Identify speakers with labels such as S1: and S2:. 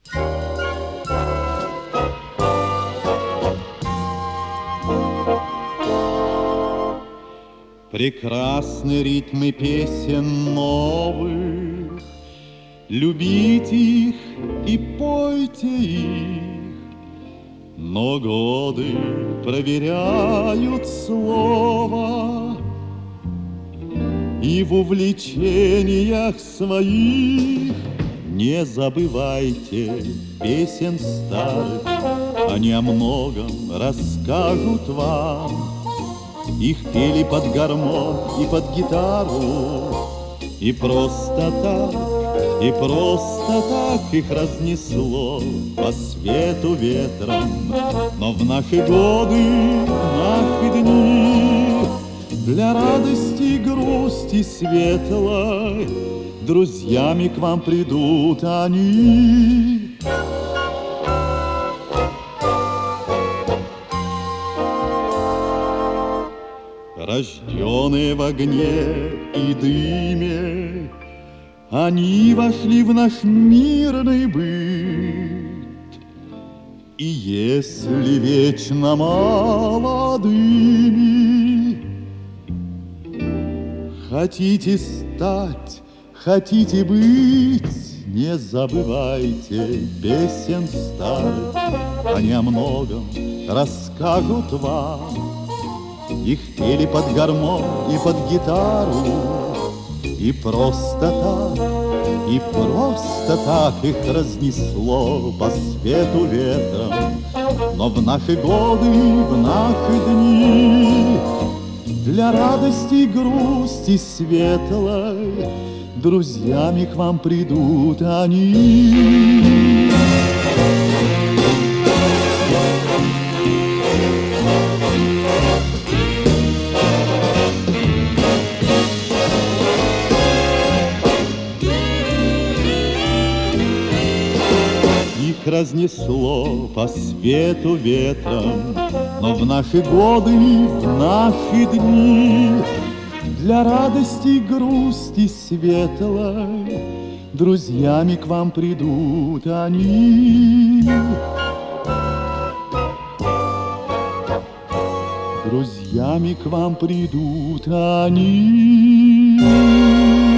S1: Прекрасны ритмы песен новых, любите их и пойте их, но годы проверяют слово, и в увлечениях своих не забывайте песен старых, они о многом расскажут вам. Их пели под гармонь и под гитару, и просто так их разнесло по свету ветром. Но в наши годы, в наши дни, для радости и грусти светлой друзьями к вам придут они. Рожденные в огне и дыме, они вошли в наш мирный быт. И если вечно молодыми хотите стать, хотите быть, не забывайте песен старых, они о многом расскажут вам. Их пели под гармонь и под гитару, и просто так их разнесло по свету ветром. Но в наши годы, в наши дни, для радости и грусти светлой друзьями к вам придут они. Разнесло по свету ветром, но в наши годы, в наши дни, для радости и грусти светлой друзьями к вам придут они. Друзьями к вам придут они.